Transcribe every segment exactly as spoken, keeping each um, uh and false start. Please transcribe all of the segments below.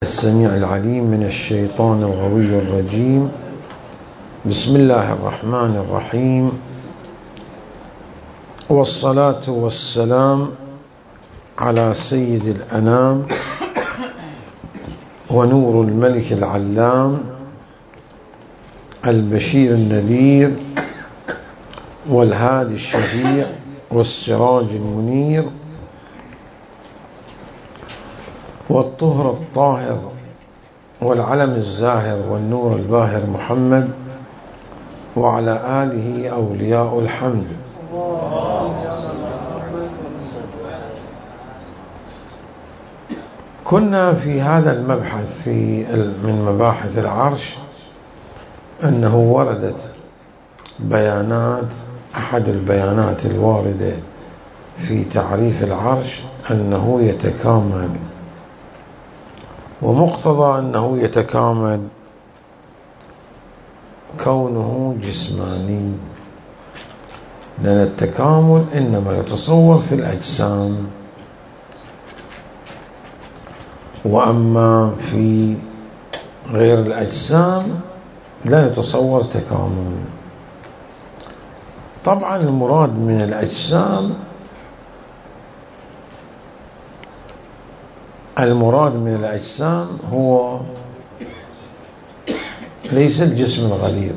السميع العليم من الشيطان الغوي الرجيم. بسم الله الرحمن الرحيم، والصلاة والسلام على سيد الأنام ونور الملك العلام البشير النذير والهادي الشفيع والسراج المنير والطهر الطاهر والعلم الزاهر والنور الباهر محمد وعلى آله أولياء الحمد. كنا في هذا المبحث في من مباحث العرش أنه وردت بيانات، أحد البيانات الواردة في تعريف العرش أنه يتكامل، ومقتضى أنه يتكامل كونه جسماني، لأن التكامل إنما يتصور في الأجسام، وأما في غير الأجسام لا يتصور تكامل. طبعا المراد من الأجسام المراد من الأجسام هو ليس الجسم الغليظ،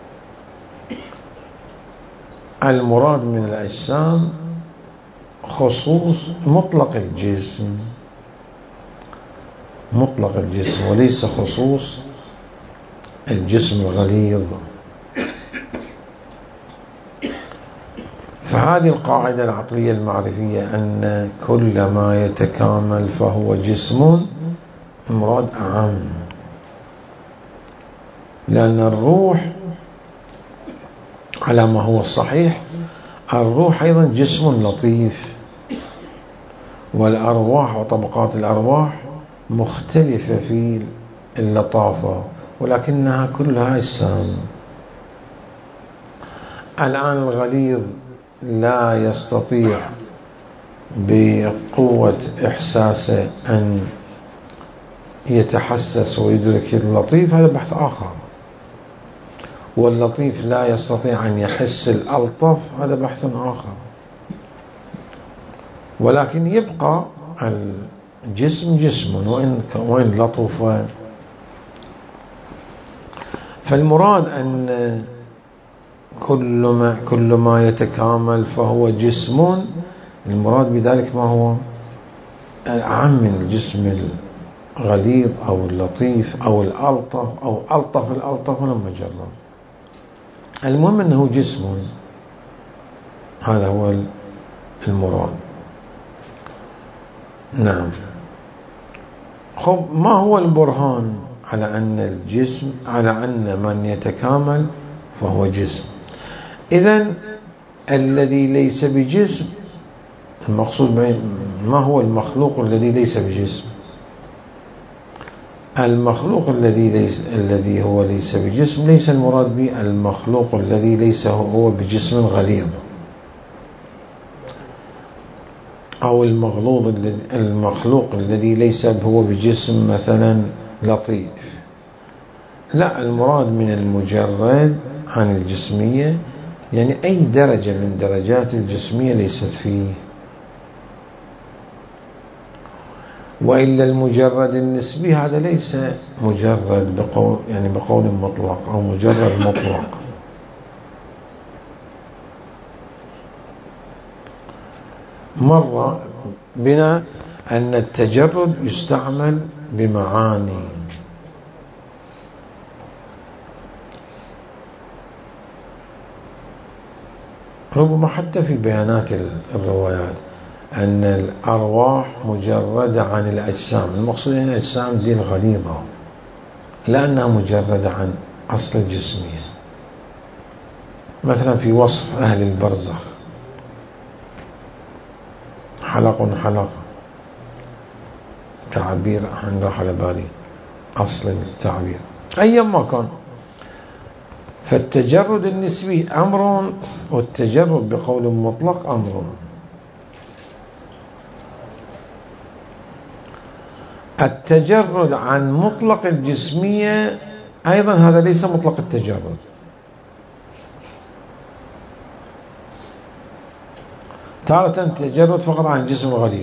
المراد من الأجسام خصوص مطلق الجسم، مطلق الجسم وليس خصوص الجسم الغليظ. فهذه القاعدة العقلية المعرفية أن كل ما يتكامل فهو جسم مراد أعم، لأن الروح على ما هو الصحيح الروح أيضا جسم لطيف، والأرواح وطبقات الأرواح مختلفة في اللطافة، ولكنها كلها أجسام. الآن الغليظ لا يستطيع بقوة إحساسه أن يتحسس ويدرك اللطيف، هذا بحث آخر، واللطيف لا يستطيع أن يحس الألطف، هذا بحث آخر. ولكن يبقى الجسم جسم وإن وإن لطف. فالمراد أن كل ما كل ما يتكامل فهو جسم، المراد بذلك ما هو أعم من الجسم الغليظ أو اللطيف أو الألطف أو ألطف الألطف لما جرب. المهم أنه جسم، هذا هو المراد. نعم. خب، ما هو البرهان على أن الجسم على أن من يتكامل فهو جسم؟ إذن الذي ليس بجسم، المقصود ما هو المخلوق الذي ليس بجسم؟ المخلوق الذي ليس الذي هو ليس بجسم ليس المراد به المخلوق الذي ليس هو بجسم غليظ، أو المغلوظ المخلوق الذي ليس هو بجسم مثلا لطيف. لا، المراد من المجرد عن الجسمية يعني أي درجة من درجات الجسمية ليست فيه، وإلا المجرد النسبي هذا ليس مجرد بقول يعني بقول مطلق أو مجرد مطلق. مر بنا أن التجرد يستعمل بمعاني، ربما حتى في بيانات الروايات أن الأرواح مجردة عن الأجسام، المقصود أن الأجسام دي الغليظة لأنها مجردة عن أصل الجسمية. مثلا في وصف أهل البرزخ حلق حلق، تعبير عن راح على بالي أصل التعبير أيا ما كان. فالتجرد النسبي أمر، والتجرد بقول مطلق أمر. التجرد عن مطلق الجسمية أيضا هذا ليس مطلق التجرد. تارة تجرد فقط عن الجسم الغليظ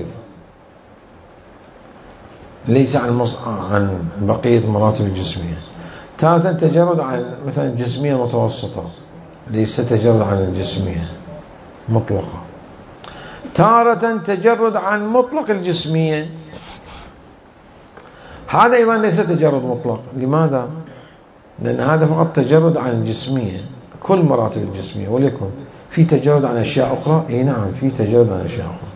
ليس عن, مص... عن بقية مراتب الجسمية. تارة تجرد عن مثلا الجسمية المتوسطة ليس تجرد عن الجسمية مطلقة. تارة تجرد عن مطلق الجسمية، هذا أيضا ليس تجرد مطلق. لماذا؟ لأن هذا فقط تجرد عن الجسمية كل مراتب الجسمية، وليكن في تجرد عن أشياء أخرى. إيه نعم، في تجرد عن أشياء أخرى.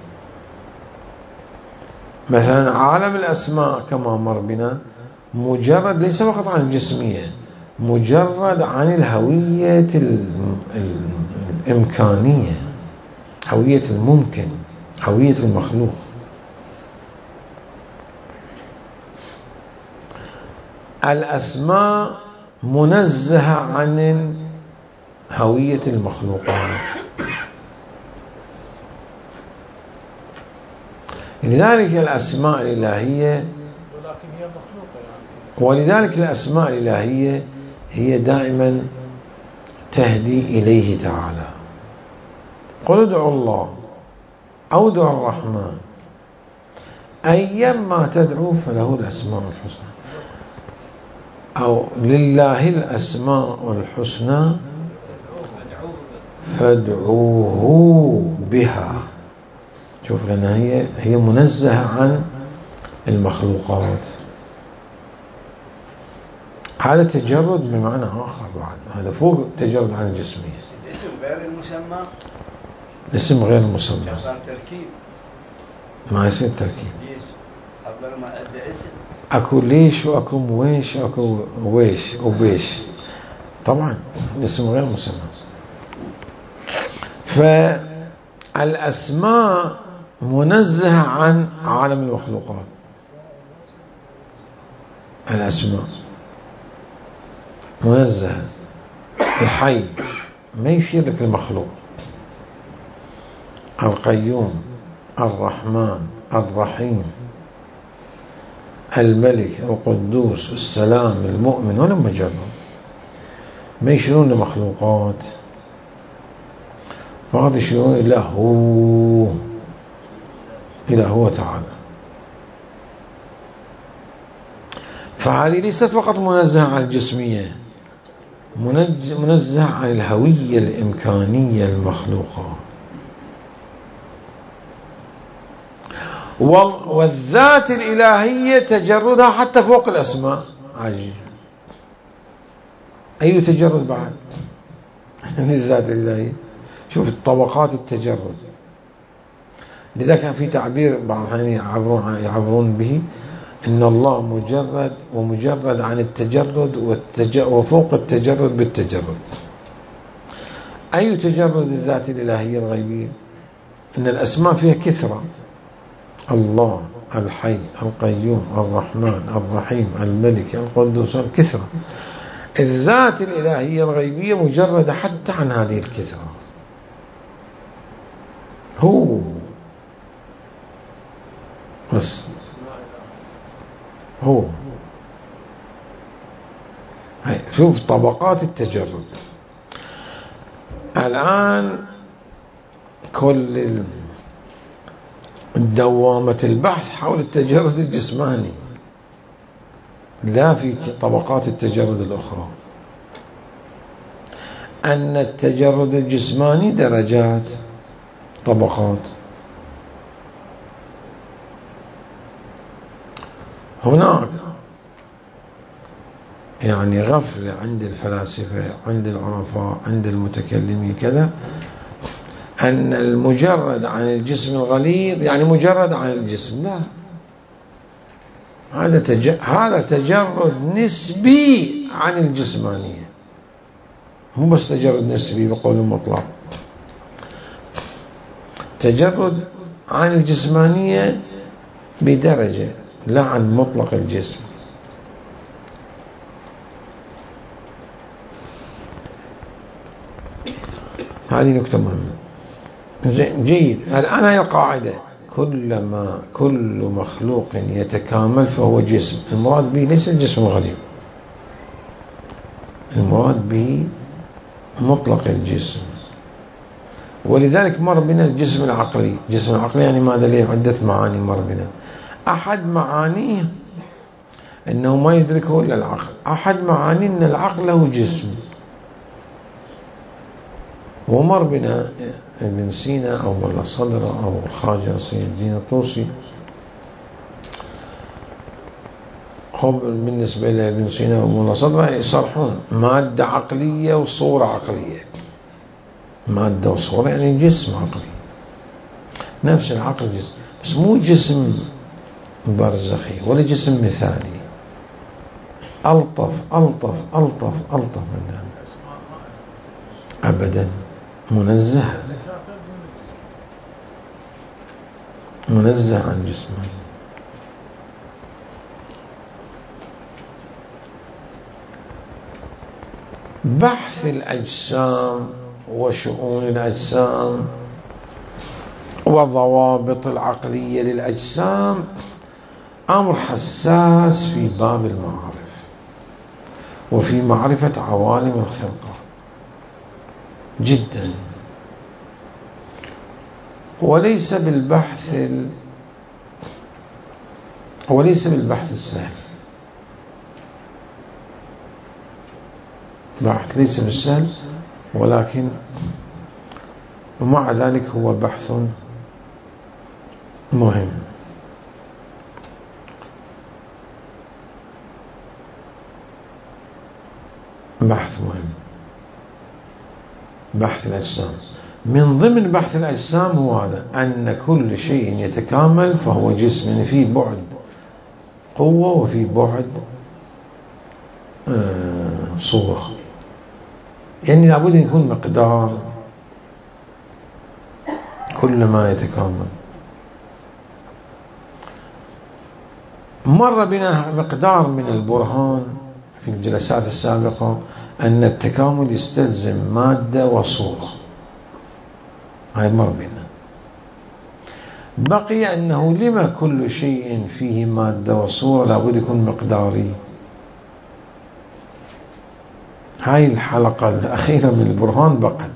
مثلا عالم الأسماء كما مر بنا مجرد ليس فقط عن الجسمية، مجرد عن الهوية الإمكانية، هوية الممكن، هوية المخلوق. الأسماء منزهة عن هوية المخلوقات، لذلك الأسماء الإلهية ولذلك الأسماء الإلهية هي دائما تهدي إليه تعالى. قل ادعوا الله أو ادعوا الرحمن أيما تدعو فله الأسماء الحسنى، أو لله الأسماء الحسنى فادعوه بها. شوف، لأنها هي هي منزهة عن المخلوقات. هذا تجرد بمعنى آخر بعد، هذا فوق التجرد عن الجسمية. الاسم غير المسمى، الاسم غير المسمى صار تركيب، ما يصير تركيب. ليش؟ أفضل ما أدى اسم، أكو ليش وأكو مويش وأكو ويش وبيش، طبعا الاسم غير مسمى. فالأسماء منزهة عن عالم المخلوقات. الأسماء منزهة. الحي ما يشير لك المخلوق، القيوم، الرحمن، الرحيم، الملك، القدوس، السلام، المؤمن، ولا مجرد ما يشيرون لمخلوقات، فقط يشيرون إلى هو إلى هو تعالى. فهذه ليست فقط منزهة عن الجسمية، منزهة عن الهوية الإمكانية المخلوقة. والذات الإلهية تجردها حتى فوق الأسماء. عجيب، أي تجرد بعد الذات الإلهية. شوف الطبقات التجرد. لذلك في تعبير بعض يعبرون يعبرون به إن الله مجرد ومجرد عن التجرد وفوق التجرد بالتجرد. أي تجرد الذات الإلهية الغيبية؟ إن الأسماء فيها كثرة: الله، الحي، القيوم، الرحمن، الرحيم، الملك، القدوس، كثرة. الذات الإلهية الغيبية مجردة حتى عن هذه الكثرة. هو بس هو هاي. شوف طبقات التجرد. الآن كل دوامة البحث حول التجرد الجسماني، لا في طبقات التجرد الأخرى. أن التجرد الجسماني درجات، طبقات. هناك يعني غفلة عند الفلاسفة، عند العرفاء، عند المتكلمين كذا، أن المجرد عن الجسم الغليظ يعني مجرد عن الجسم. لا، هذا تج... هذا تجرد نسبي عن الجسمانية، مو بس تجرد نسبي بقول المطلق، تجرد عن الجسمانية بدرجة، لا عن مطلق الجسم. هذه نكتة مهمة. جيد. الآن هاي القاعدة: كلما كل مخلوق يتكامل فهو جسم. المراد به ليس الجسم الغليظ، المراد به مطلق الجسم. ولذلك مر بنا الجسم العقلي. الجسم العقلي يعني ماذا؟ له عدة معاني مر بنا. أحد معانيه أنه ما يدركه إلا العقل، أحد معانيه أن العقل له جسم. ومر بنا ابن سينا أو ملا صدر أو الخواجة نصير الدين الطوسي. هم بالنسبة لابن سينا وملا صدر يصرحون مادة عقلية وصورة عقلية. مادة وصورة يعني جسم عقلي، نفس العقل جسم، بس مو جسم برزخي ولا جسم مثالي. ألطف ألطف ألطف ألطف من ذلك أبدا. منزه منزه عن جسمه. بحث الأجسام وشؤون الأجسام وضوابط العقلية للأجسام أمر حساس في باب المعارف وفي معرفة عوالم الخلقة جدا، وليس بالبحث ال... وليس بالبحث السهل. بحث ليس بالسهل، ولكن ومع ذلك هو بحث مهم. بحث مهم بحث الأجسام. من ضمن بحث الأجسام هو هذا، أن كل شيء يتكامل فهو جسم، يعني في بعد قوة وفي بعد آه صورة، يعني لابد أن يكون مقدار كل ما يتكامل. مر بنا مقدار من البرهان في الجلسات السابقة أن التكامل يستلزم مادة وصورة، هاي مر بنا. بقي أنه لما كل شيء فيه مادة وصورة لابد يكون مقداري. هاي الحلقة الأخيرة من البرهان بقت.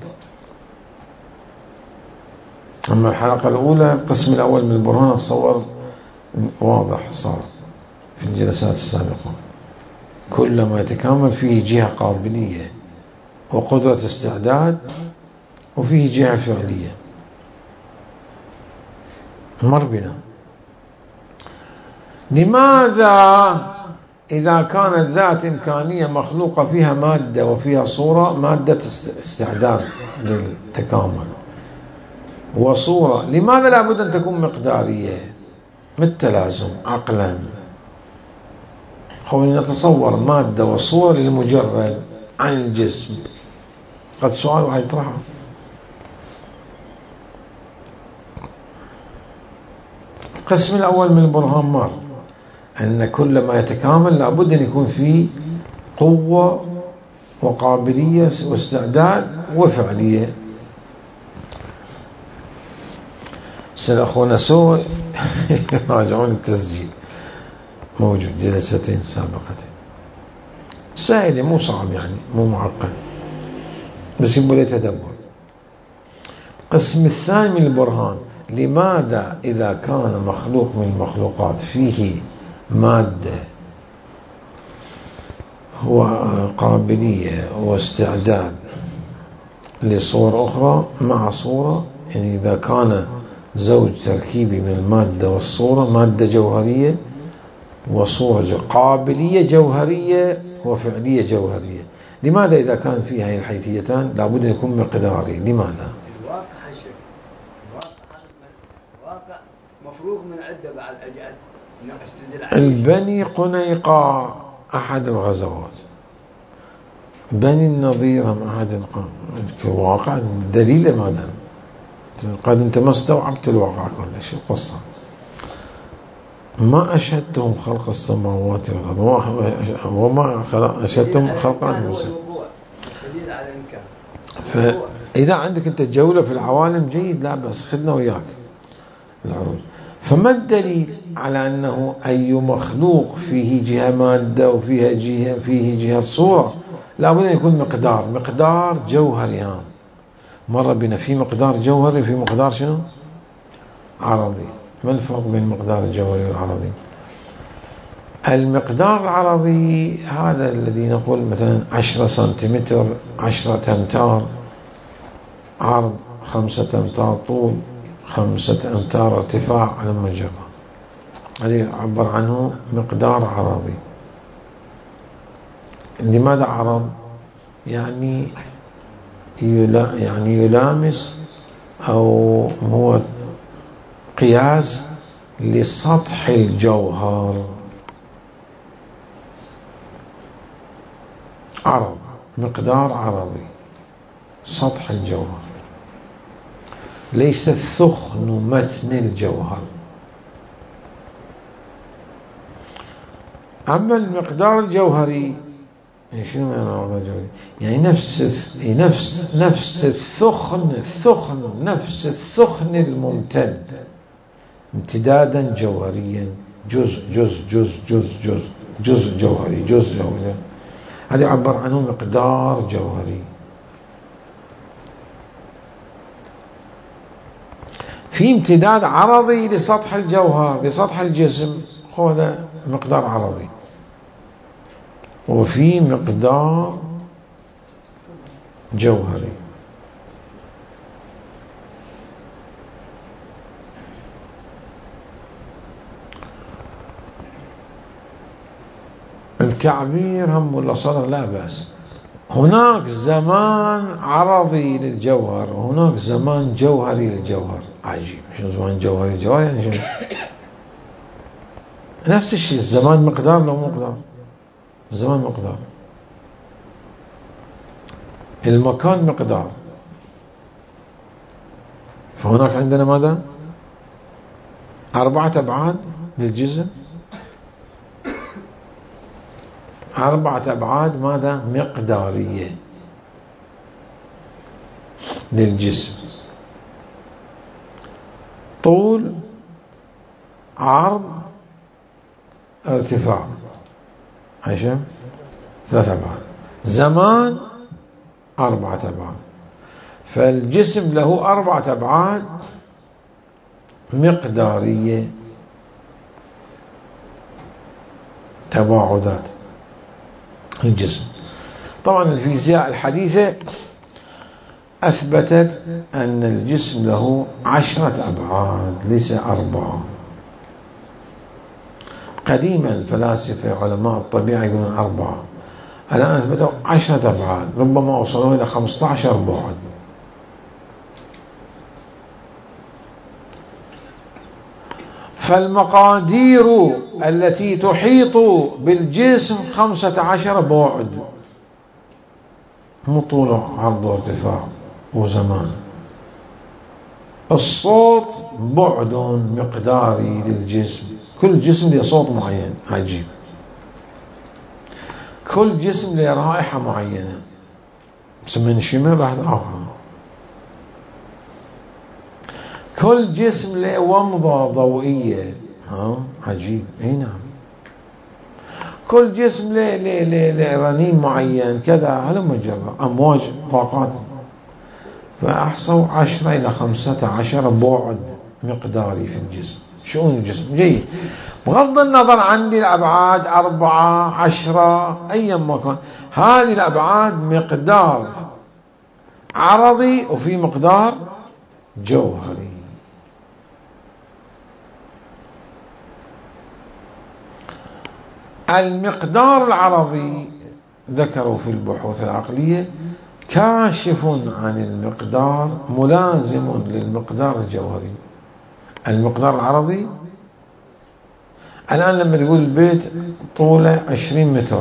أما الحلقة الأولى القسم الأول من البرهان الصور واضح صار في الجلسات السابقة. كلما يتكامل فيه جهة قابلية وقدرة استعداد وفيه جهة فعلية. مر بنا. لماذا إذا كانت ذات إمكانية مخلوقة فيها مادة وفيها صورة، مادة استعداد للتكامل وصورة، لماذا لابد أن تكون مقدارية؟ بالتلازم عقلا. خلينا نتصور مادة وصورة للمجرد عن الجسم، قد سؤال واحد يطرحه. القسم الأول من البرهان مر أن كل ما يتكامل لابد أن يكون فيه قوة وقابلية واستعداد وفعلية. سأخونا سوء راجعون التسجيل موجود جلستين سابقتين، سهل مو صعب يعني مو معقد، بس يبغى له تدبر. القسم الثاني من البرهان، لماذا إذا كان مخلوق من المخلوقات فيه مادة وقابلية واستعداد لصور أخرى مع صورة، يعني إذا كان زوج تركيبي من المادة والصورة، مادة جوهرية وصورة جو قابلية جوهرية وفعلية جوهرية، لماذا إذا كان فيها هذه الحيثيتان لابد أن يكون مقداري؟ لماذا؟ الواقع هالشيء، الواقع مفروغ من عدة بعد أجل البني قنيقاع أحد الغزوات، بني النضير هم أحد في الواقع دليل ماذا؟ قد أنت ما استوعبت الواقع كله. شو القصة؟ ما أشهدتهم خلق السماوات والأرض وما أشهدتهم خلق أنفسهم. فإذا عندك أنت جولة في العوالم جيد، لا بس خدنا وياك، العروج. فما الدليل على أنه أي مخلوق فيه جهة مادة وفيها جهة فيه جهة صورة؟ لا بد أن يكون مقدار مقدار جوهري. يعني مرة بنا في مقدار جوهري وفي مقدار شنو؟ عرضي. ما الفرق بين المقدار الجوهري والعرضي؟ المقدار العرضي هذا الذي نقول مثلا عشرة سنتيمتر، عشرة أمتار عرض، خمسة أمتار طول، خمسة أمتار ارتفاع على المجرة، هذا يعبر عنه مقدار عرضي. لماذا عرض؟ يعني يلا يعني يلامس أو هو قياس لسطح الجوهر. عرض مقدار عرضي سطح الجوهر، ليس ثخن متن الجوهر. أما المقدار الجوهري شنو يعني المقدار الجوهري؟ يعني نفس نفس نفس الثخن الثخن نفس الثخن الممتد امتدادا جوهريا، جزء جزء جزء جزء جزء جزء جوهري جزء جوهري، هذا يعبر عنه مقدار جوهري. في امتداد عرضي لسطح الجوهر لسطح الجسم، هذا مقدار عرضي، وفي مقدار جوهري. التعبير هم ولا صدر لا بأس. هناك زمان عرضي للجوهر وهناك زمان جوهري للجوهر. عجيب، شو زمان جوهري للجوهر؟ يعني شو؟ نفس الشيء، الزمان مقدار لو مقدار، الزمان مقدار، المكان مقدار. فهناك عندنا ماذا؟ أربعة أبعاد للجسم، أربعة أبعاد ماذا؟ مقدارية للجسم، طول، عرض، ارتفاع، عشان ثلاثة أبعاد. زمان أربعة أبعاد. فالجسم له أربعة أبعاد مقدارية، تباعدات الجسم. طبعا الفيزياء الحديثة أثبتت أن الجسم له عشرة أبعاد ليس أربعة. قديما الفلاسفة علماء الطبيعة يقولون أربعة، الآن أثبتوا عشرة أبعاد، ربما وصلوا إلى خمسة عشر بعد. فالمقادير التي تحيط بالجسم خمسة عشر بعد، مو طول عرض وارتفاع وزمان. الصوت بعد مقداري للجسم، كل جسم له صوت معين. عجيب، كل جسم له رائحة معينة من شمه بعد آخر. كل جسم له ومضة ضوئية. ها عجيب. اي نعم، كل جسم له له له له رنين معين كذا. هذا مجرد امواج طاقات. فاحصوا عشرة الى خمسة عشر بعد مقداري في الجسم، شؤون الجسم. جيد، بغض النظر عندي الابعاد أربعة عشرة ايا ما كان، هذه الابعاد مقدار عرضي وفي مقدار جوهري. المقدار العرضي ذكروا في البحوث العقلية كاشف عن المقدار، ملازم للمقدار الجوهري. المقدار العرضي الآن لما تقول البيت طوله عشرين متر،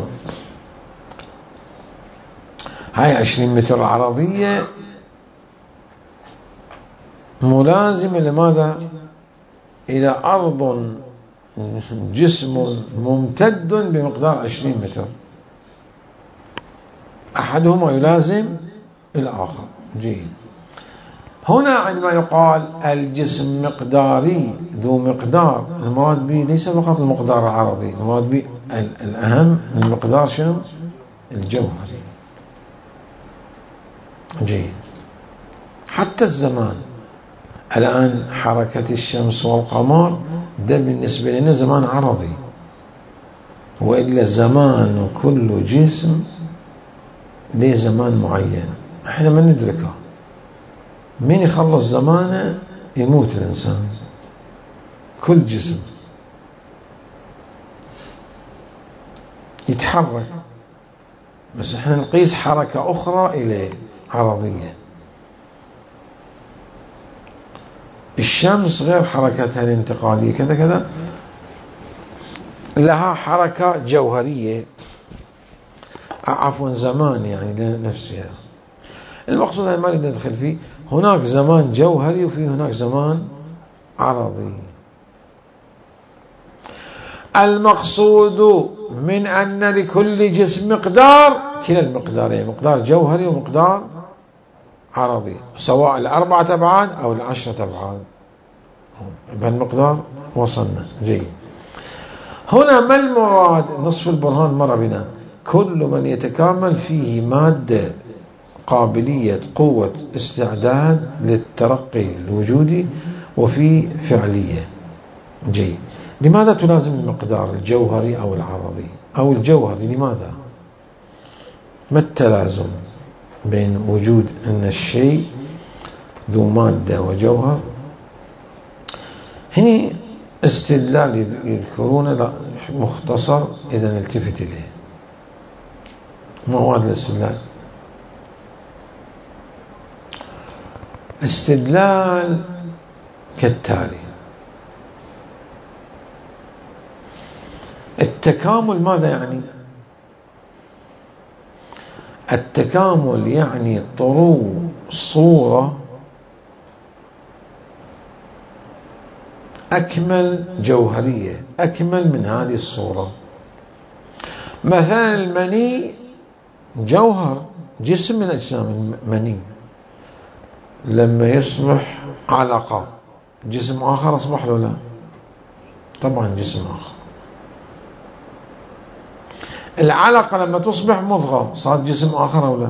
هاي عشرين متر العرضية ملازمة لماذا؟ إلى أرض جسم ممتد بمقدار عشرين متر، أحدهما يلازم الآخر. جيد. هنا عندما يقال الجسم مقداري ذو مقدار، المراد به ليس فقط المقدار العرضي، المراد به الأهم المقدار شنو؟ الجوهري. جيد. حتى الزمان الآن حركة الشمس والقمر ده بالنسبة لنا زمان عرضي، وإلا زمان كل جسم له زمان معين احنا ما ندركه. من يخلص زمانه يموت الإنسان، كل جسم يتحرك، بس احنا نقيس حركة أخرى إليه عرضية. الشمس غير حركتها الانتقالية كذا كذا، لها حركة جوهرية، عفوا زمان يعني لنفسها. المقصود هذا ما نريد ندخل فيه. هناك زمان جوهري وفي هناك زمان عرضي. المقصود من أن لكل جسم مقدار، كلا المقدارين، مقدار جوهري ومقدار عرضي، سواء الأربعة أبعاد أو العشرة أبعاد. بالمقدار وصلنا. جيد. هنا ما المراد؟ نصف البرهان مر بنا. كل من يتكامل فيه مادة قابلية قوة استعداد للترقي الوجودي وفي فعلية. جيد. لماذا تلازم المقدار الجوهري أو العرضي أو الجوهري؟ لماذا؟ ما التلازم بين وجود أن الشيء ذو مادة وجوهر؟ هنا استدلال يذكرون مختصر إذا نلتفت إليه. ما هو هذا الاستدلال؟ استدلال كالتالي: التكامل ماذا يعني؟ التكامل يعني طرو صورة أكمل جوهرية، أكمل من هذه الصورة. مثلا المني جوهر، جسم من أجسام المني، لما يصبح علقة جسم آخر أصبح له لا؟ طبعا جسم آخر. العلقة لما تصبح مضغة صار جسم آخر أو لا؟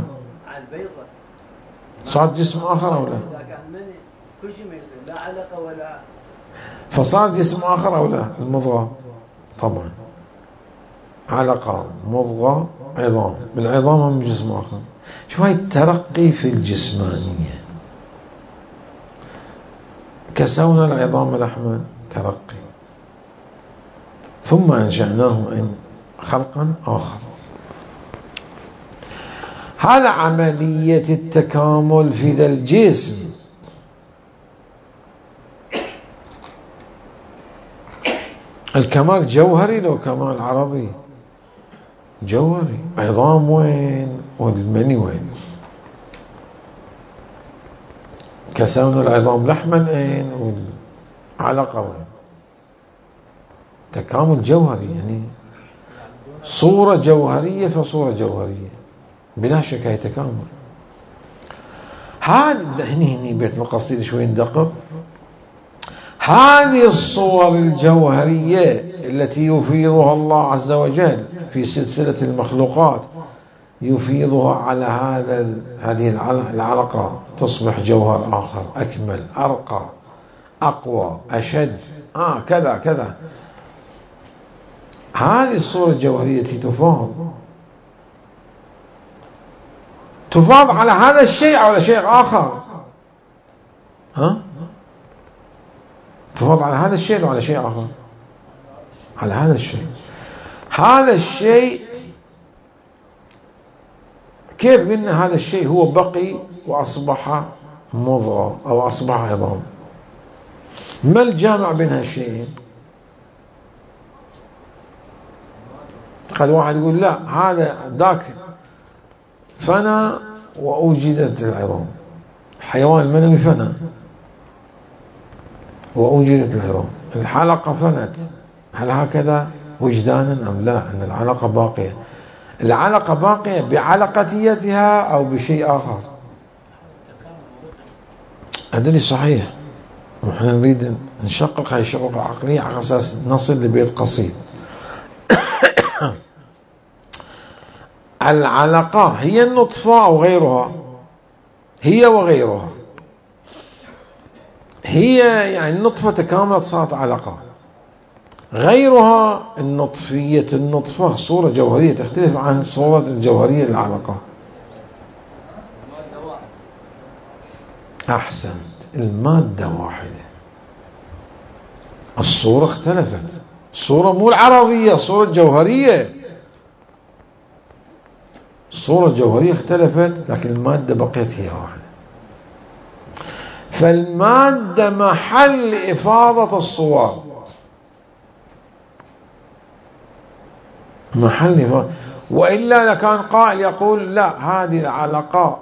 صار جسم آخر أو لا؟ كل شيء ما يصير، لا علقة ولا، فصار جسم آخر أو لا؟ المضغة طبعا علقة مضغة عظام، بالعظام من جسم آخر. شو هاي الترقي في الجسمانية. كسونا العظام لحما ترقي، ثم أنشأناه إن خلقا آخر. هذا عملية التكامل في ذا الجسم. الكمال جوهري لو كمال عرضي؟ جوهري. عظام وين والمني وين؟ كسونا العظام لحما اين والعلقة وين؟ تكامل جوهري، يعني صورة جوهرية فصورة جوهرية، بلا شك هي تكامل. هذا هني هني بيت القصيدة شوي ندقق. هذه الصور الجوهرية التي يفيضها الله عز وجل في سلسلة المخلوقات، يفيضها على هذا هذه العلقة، تصبح جوهر آخر أكمل أرقى أقوى أشد آه كذا كذا. هذه الصورة الجوهرية التي تفاض تفاض على هذا الشيء أو على شيء آخر. ها؟ تفاض على هذا الشيء أو على شيء آخر؟ على هذا الشيء. هذا الشيء كيف قلنا هذا الشيء هو بقي وأصبح مضغة أو أصبح عظام؟ ما الجامع بين هالشيئين؟ قد واحد يقول لا هذا ذاك فنى وأوجدت العظام، حيوان منوي فنى وأوجدت العظام، الحلقة فنت، هل هكذا وجدانا أم لا؟ أن العلقة باقية. العلقة باقية بعلقتيتها أو بشيء آخر؟ هذا صحيح، ونحن نريد نشقق هاي الشقوق العقلية على أساس نصل لبيت قصيد. العلقة هي النطفة أو غيرها؟ هي وغيرها. هي يعني النطفة تكاملت صارت علقة، غيرها النطفية النطفة صورة جوهرية تختلف عن صورة الجوهرية للعلقة. أحسنت، المادة واحدة، الصورة اختلفت، الصورة مو العرضية، الصورة الجوهرية، الصورة الجوهرية اختلفت لكن المادة بقيت هي واحدة. فالمادة محل إفاضة الصور، محل إفاضة. وإلا لكان قائل يقول لا، هذه العلقة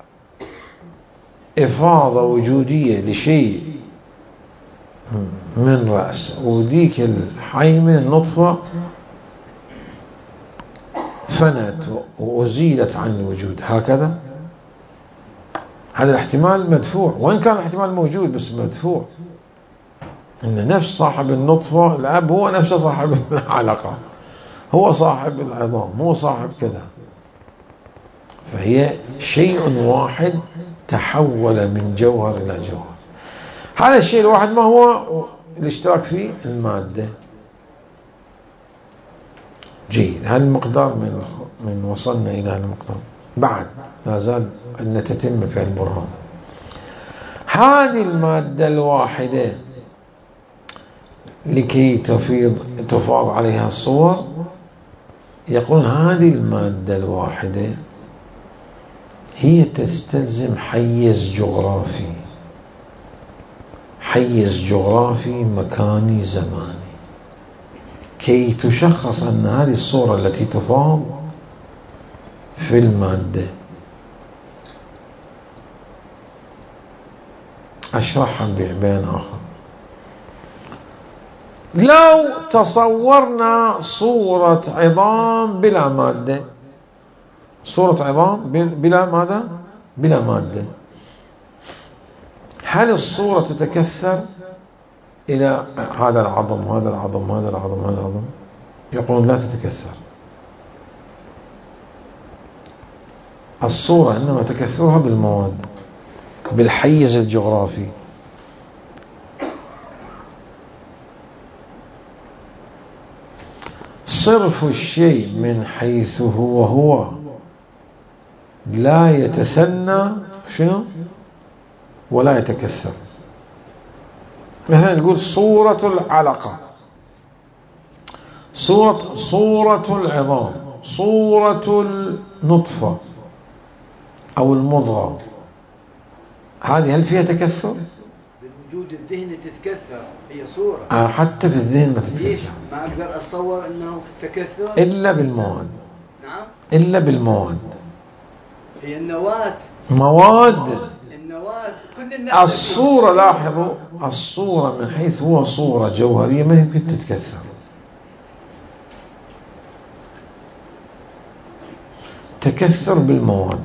إفاضة وجودية لشيء من رأس، وديك الحي من النطفة فنت وأزيلت عن الوجود، هكذا. هذا الاحتمال مدفوع، وإن كان الاحتمال موجود بس مدفوع، إن نفس صاحب النطفة الأب هو نفس صاحب العلقة، هو صاحب العظام، هو صاحب كذا. فهي شيء واحد تحول من جوهر إلى جوهر. هذا الشيء الواحد ما هو الاشتراك فيه؟ المادة. جيد، هذا المقدار من من وصلنا إلى هذا المقدار. بعد لا زال أن تتم في البرهان. هذه المادة الواحدة لكي تفيض تفاض عليها الصور، يقول هذه المادة الواحدة هي تستلزم حيز جغرافي، حيز جغرافي مكاني زماني، كي تشخص أن هذه الصورة التي تفاض في المادة. أشرحها ببيان آخر. لو تصورنا صورة عظام بلا مادة، صورة عظام بلا ماذا؟ بلا مادة، هل الصورة تتكثر إلى هذا العظم هذا العظم هذا العظم هذا العظم؟ يقولون لا تتكثر. الصورة إنما تكثرها بالمواد، بالحيز الجغرافي. صرف الشيء من حيث هو هو لا يتثنى شنو ولا يتكثر. مثلا نقول صورة العلقة، صورة صورة العظام، صورة النطفة أو المضغة، هذه هل فيها تكثر؟ بالوجود الذهني تتكثر، هي صورة. آه حتى في الذهن ما تتكثر. ما أقدر أتصور أنه تكثر إلا بالمواد. نعم. إلا بالمواد. هي النواة. مواد. النواة كل النواة. الصورة لاحظوا، الصورة من حيث هو صورة جوهرية ما يمكن تتكثر. تكثر بالمواد.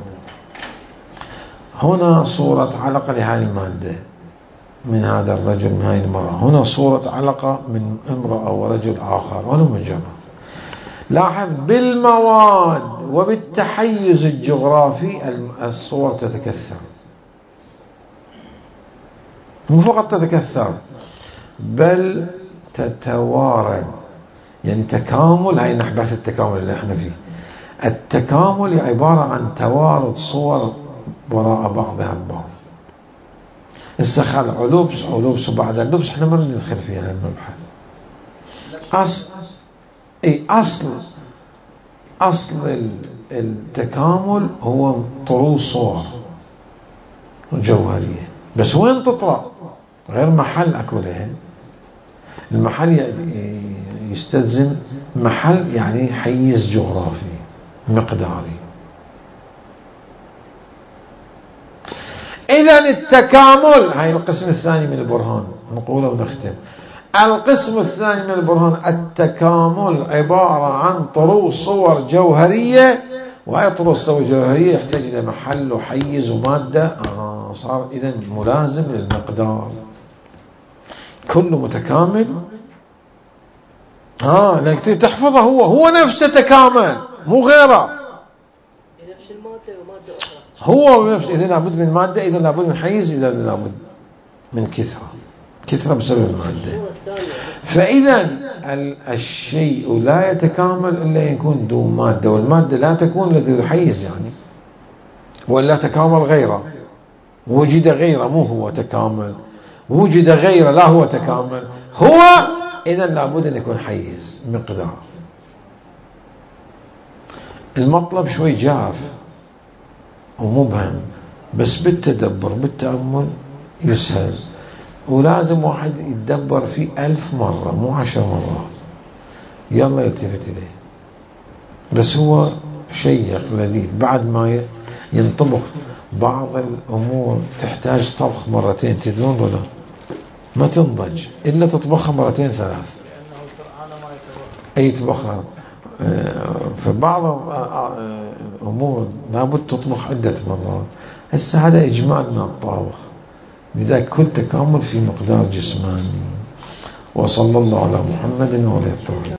هنا صورة علقة لهذه المادة من هذا الرجل من هذه المرأة، هنا صورة علقة من امرأة ورجل آخر، ولا مجرد. لاحظ بالمواد وبالتحيز الجغرافي الصور تتكثر، مو فقط تتكثر بل تتوارد، يعني تكامل. هاي نحبة التكامل اللي احنا فيه. التكامل عبارة عن توارد صور وراء بعضها البعض. استخل علوبس علوبس وبعد اللبس احنا ما نريد ندخل فيها المبحث. أصل اي اصل اصل التكامل هو طروز صور جوهرية، بس وين تطرأ؟ غير محل اكو لها. المحل يستلزم محل يعني حيز جغرافي مقداري. إذن التكامل، هاي القسم الثاني من البرهان نقوله ونختم. القسم الثاني من البرهان التكامل عبارة عن طروز صور جوهرية، وهي طروز صور جوهرية يحتاج إلى محل وحيز ومادة. آه ما صار إذن ملازم للمقدار، كل متكامل ها لك تحفظه، هو هو نفسه تكامل مو غيره، نفس المادة ومادة أخرى، هو نفسه. إذا لابد من مادة، إذا لابد من حيز، إذا لابد من كثرة، كثرة بسبب المادة. فإذا الشيء لا يتكامل إلا يكون ذو مادة، والمادة لا تكون الذي يحيز يعني، ولا تكامل غيره، وجد غيره مو هو تكامل، وجد غيره لا هو تكامل، هو إذا لابد أن يكون حيز مقدار. المطلب شوي جاف ومبهم، بس بالتدبر بالتأمل يسهل، ولازم واحد يتدبر فيه ألف مرة مو عشر مرات يلا يلتفت إليه. بس هو شيق لذيذ، بعد ما ينطبخ. بعض الأمور تحتاج طبخ مرتين، تدرون ولا ما تنضج إلا تطبخها مرتين ثلاث، أي طبخها. فبعض الأمور لابد تطبخ عدة مرات. هسه هذا إجمال من الطابخ، لذلك كل تكامل في مقدار جسماني. وصلى الله على محمد وعلى آله.